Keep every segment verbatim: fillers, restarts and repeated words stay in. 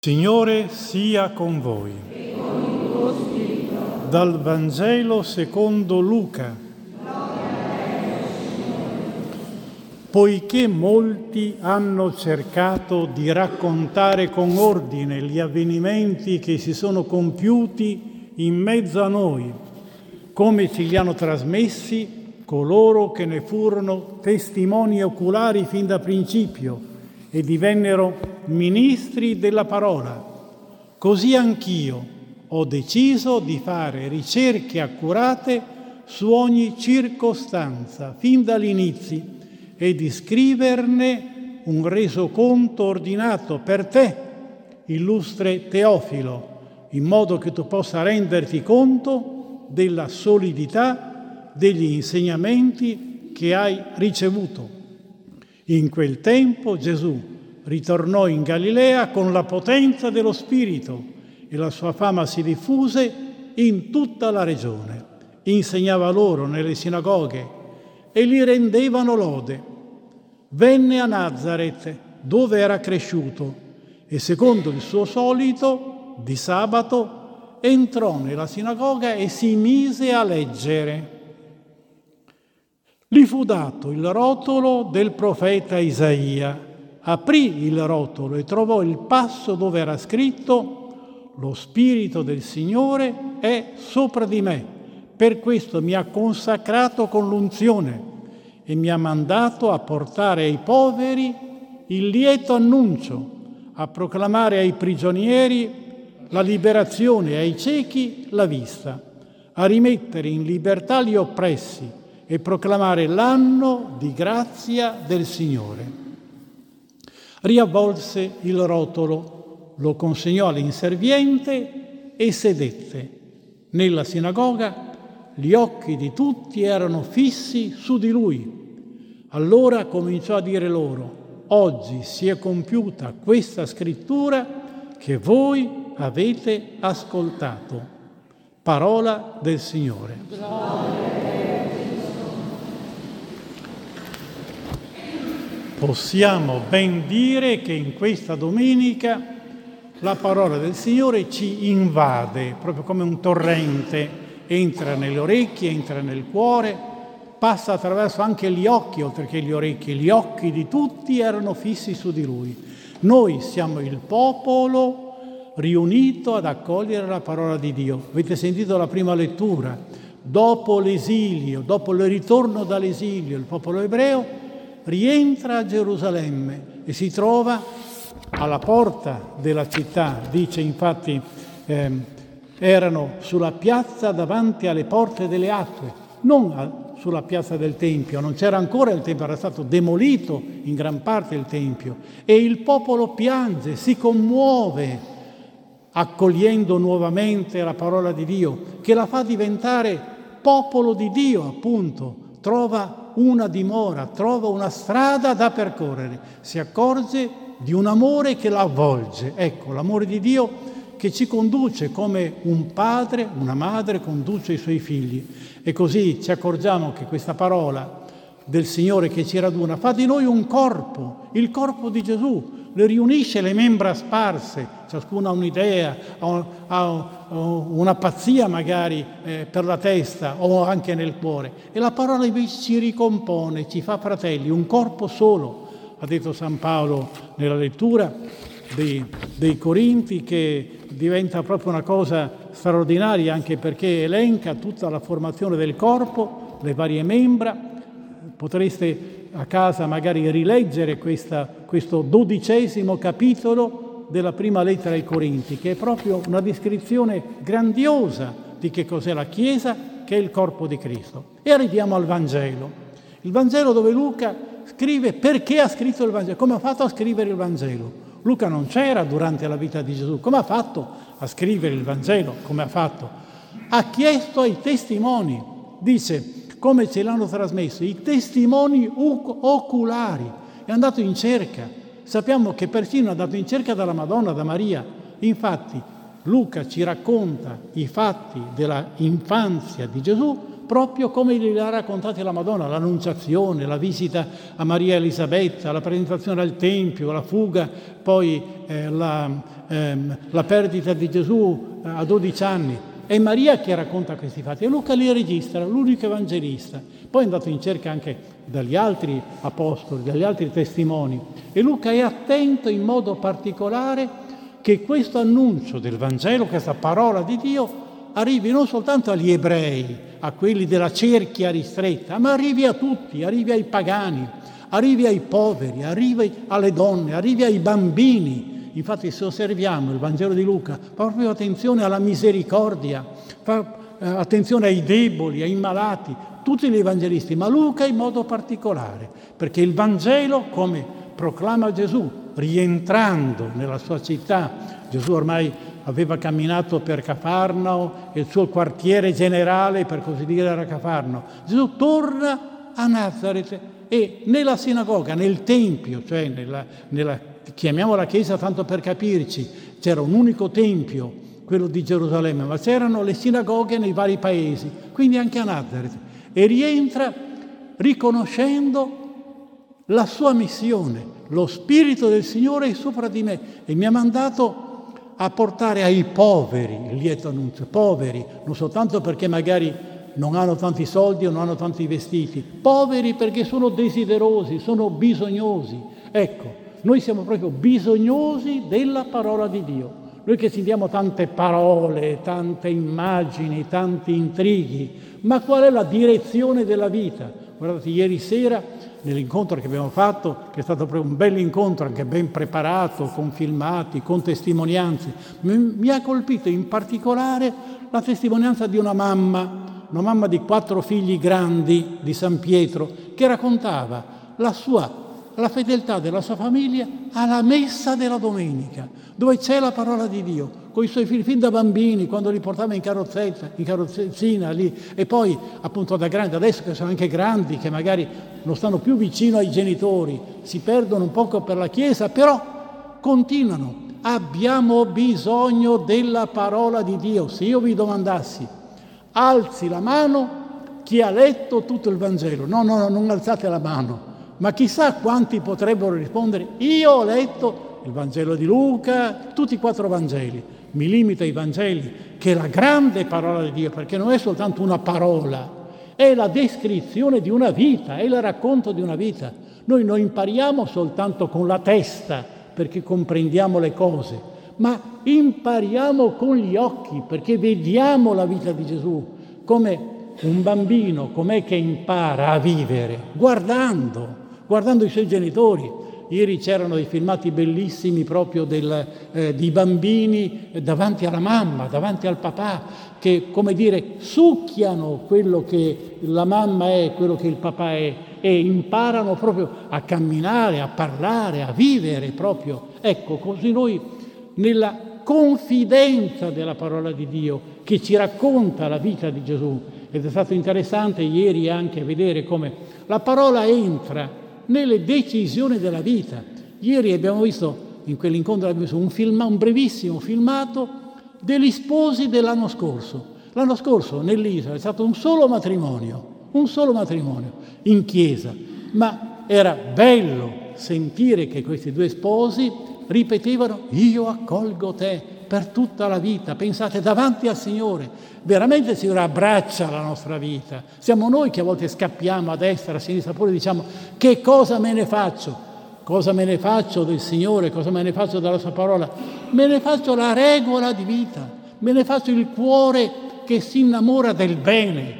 Signore sia con voi. E con il tuo spirito. Dal Vangelo secondo Luca. Poiché molti hanno cercato di raccontare con ordine gli avvenimenti che si sono compiuti in mezzo a noi, come ce li hanno trasmessi coloro che ne furono testimoni oculari fin da principio e divennero ministri della parola, così anch'io ho deciso di fare ricerche accurate su ogni circostanza fin dall'inizio e di scriverne un resoconto ordinato per te, illustre Teofilo, in modo che tu possa renderti conto della solidità degli insegnamenti che hai ricevuto. In quel tempo Gesù ritornò in Galilea con la potenza dello Spirito e la sua fama si diffuse in tutta la regione. Insegnava loro nelle sinagoghe e gli rendevano lode. Venne a Nazaret, dove era cresciuto, e secondo il suo solito, di sabato, entrò nella sinagoga e si mise a leggere. Gli fu dato il rotolo del profeta Isaia. Aprì il rotolo e trovò il passo dove era scritto: «Lo Spirito del Signore è sopra di me, per questo mi ha consacrato con l'unzione e mi ha mandato a portare ai poveri il lieto annuncio, a proclamare ai prigionieri la liberazione e ai ciechi la vista, a rimettere in libertà gli oppressi e proclamare l'anno di grazia del Signore». Riavvolse il rotolo, lo consegnò all'inserviente e sedette. Nella sinagoga gli occhi di tutti erano fissi su di lui. Allora cominciò a dire loro: «Oggi si è compiuta questa scrittura che voi avete ascoltato». Parola del Signore. Possiamo ben dire che in questa domenica la parola del Signore ci invade, proprio come un torrente, entra nelle orecchie, entra nel cuore, passa attraverso anche gli occhi, oltre che gli orecchi. Gli occhi di tutti erano fissi su di Lui. Noi siamo il popolo riunito ad accogliere la parola di Dio. Avete sentito la prima lettura? Dopo l'esilio, dopo il ritorno dall'esilio, il popolo ebreo rientra a Gerusalemme e si trova alla porta della città. Dice infatti, eh, erano sulla piazza davanti alle porte delle acque, non a, sulla piazza del Tempio, non c'era ancora il Tempio, era stato demolito in gran parte il Tempio, e il popolo piange, si commuove, accogliendo nuovamente la parola di Dio, che la fa diventare popolo di Dio, appunto. Trova una dimora, trova una strada da percorrere, si accorge di un amore che la avvolge. Ecco, l'amore di Dio che ci conduce come un padre, una madre conduce i suoi figli. E così ci accorgiamo che questa parola del Signore che ci raduna fa di noi un corpo, il corpo di Gesù, le riunisce le membra sparse, ciascuna ha un'idea, ha, ha una pazzia magari eh, per la testa o anche nel cuore, e la parola invece ci ricompone, ci fa fratelli, un corpo solo. Ha detto San Paolo nella lettura dei, dei Corinti, che diventa proprio una cosa straordinaria, anche perché elenca tutta la formazione del corpo, le varie membra. Potreste a casa magari rileggere questa, questo dodicesimo capitolo della prima lettera ai Corinti, che è proprio una descrizione grandiosa di che cos'è la Chiesa, che è il corpo di Cristo. E arriviamo al Vangelo. Il Vangelo dove Luca scrive perché ha scritto il Vangelo, come ha fatto a scrivere il Vangelo. Luca non c'era durante la vita di Gesù, come ha fatto a scrivere il Vangelo? Come ha fatto? Ha chiesto ai testimoni, dice, come ce l'hanno trasmesso, i testimoni oculari. È andato in cerca. Sappiamo che persino è andato in cerca dalla Madonna, da Maria. Infatti Luca ci racconta i fatti della infanzia di Gesù proprio come li ha raccontati la Madonna, l'Annunciazione, la visita a Maria Elisabetta, la presentazione al Tempio, la fuga, poi eh, la, ehm, la perdita di Gesù a dodici anni. È Maria che racconta questi fatti e Luca li registra, l'unico evangelista. Poi è andato in cerca anche dagli altri apostoli, dagli altri testimoni. E Luca è attento in modo particolare che questo annuncio del Vangelo, questa parola di Dio, arrivi non soltanto agli ebrei, a quelli della cerchia ristretta, ma arrivi a tutti, arrivi ai pagani, arrivi ai poveri, arrivi alle donne, arrivi ai bambini. Infatti, se osserviamo il Vangelo di Luca, fa proprio attenzione alla misericordia, fa eh, attenzione ai deboli, ai malati, tutti gli evangelisti, ma Luca in modo particolare, perché il Vangelo, come proclama Gesù, rientrando nella sua città, Gesù ormai aveva camminato per Cafarnao e il suo quartiere generale, per così dire, era Cafarnao. Gesù torna a Nazaret e nella sinagoga, nel tempio, cioè nella, nella chiamiamola chiesa tanto per capirci, c'era un unico tempio, quello di Gerusalemme, ma c'erano le sinagoghe nei vari paesi, quindi anche a Nazaret. E rientra riconoscendo la sua missione. Lo Spirito del Signore è sopra di me e mi ha mandato a portare ai poveri il lieto annunzio. Poveri, non soltanto perché magari non hanno tanti soldi o non hanno tanti vestiti, poveri perché sono desiderosi, sono bisognosi. Ecco, noi siamo proprio bisognosi della parola di Dio. Noi che sentiamo tante parole, tante immagini, tanti intrighi, ma qual è la direzione della vita? Guardate, ieri sera nell'incontro che abbiamo fatto, che è stato proprio un bel incontro, anche ben preparato, con filmati, con testimonianze, mi, mi ha colpito in particolare la testimonianza di una mamma, una mamma di quattro figli grandi di San Pietro, che raccontava la sua la fedeltà della sua famiglia alla messa della domenica, dove c'è la parola di Dio, con i suoi figli fin da bambini, quando li portava in carrozzetta, in carrozzina lì, e poi appunto da grandi, adesso che sono anche grandi, che magari non stanno più vicino ai genitori, si perdono un poco per la Chiesa, però continuano. Abbiamo bisogno della parola di Dio. Se io vi domandassi, alzi la mano chi ha letto tutto il Vangelo. No, no, no, non alzate la mano. Ma chissà quanti potrebbero rispondere, io ho letto il Vangelo di Luca, tutti i quattro Vangeli. Mi limito ai Vangeli, che è la grande parola di Dio, perché non è soltanto una parola, è la descrizione di una vita, è il racconto di una vita. Noi non impariamo soltanto con la testa, perché comprendiamo le cose, ma impariamo con gli occhi, perché vediamo la vita di Gesù, come un bambino, com'è che impara a vivere? Guardando. guardando i suoi genitori. Ieri c'erano dei filmati bellissimi proprio del, eh, di bambini davanti alla mamma, davanti al papà, che, come dire, succhiano quello che la mamma è, quello che il papà è, e imparano proprio a camminare, a parlare, a vivere proprio. Ecco, così noi, nella confidenza della parola di Dio, che ci racconta la vita di Gesù, ed è stato interessante ieri anche vedere come la parola entra nelle decisioni della vita. Ieri abbiamo visto, in quell'incontro abbiamo visto un, film, un brevissimo filmato degli sposi dell'anno scorso. L'anno scorso nell'isola è stato un solo matrimonio, un solo matrimonio in chiesa, ma era bello sentire che questi due sposi ripetevano: io accolgo te per tutta la vita. Pensate, davanti al Signore, veramente il Signore abbraccia la nostra vita. Siamo noi che a volte scappiamo a destra, a sinistra, pure diciamo: che cosa me ne faccio? Cosa me ne faccio del Signore? Cosa me ne faccio della sua parola? Me ne faccio la regola di vita, me ne faccio il cuore che si innamora del bene,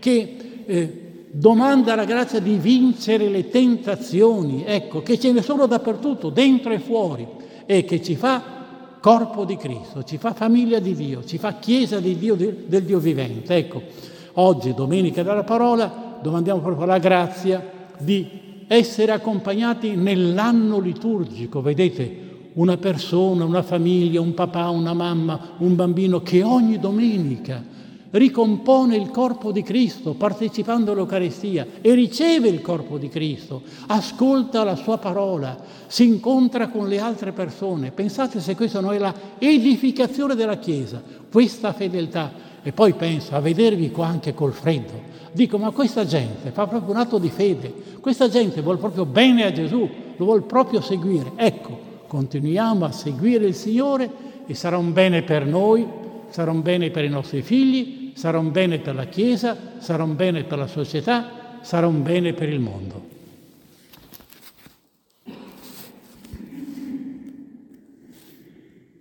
che eh, domanda la grazia di vincere le tentazioni, ecco, che ce ne sono dappertutto, dentro e fuori, e che ci fa corpo di Cristo, ci fa famiglia di Dio, ci fa chiesa di Dio, del Dio vivente. Ecco, oggi, domenica della parola, domandiamo proprio la grazia di essere accompagnati nell'anno liturgico. Vedete, una persona, una famiglia, un papà, una mamma, un bambino che ogni domenica ricompone il corpo di Cristo partecipando all'Eucaristia e riceve il corpo di Cristo, ascolta la sua parola, si incontra con le altre persone. Pensate se questa non è la edificazione della Chiesa, questa fedeltà. E poi penso a vedervi qua anche col freddo, dico, ma questa gente fa proprio un atto di fede, questa gente vuol proprio bene a Gesù, lo vuol proprio seguire. Ecco, continuiamo a seguire il Signore e sarà un bene per noi, sarà un bene per i nostri figli, sarà un bene per la Chiesa, sarà un bene per la società, sarà un bene per il mondo.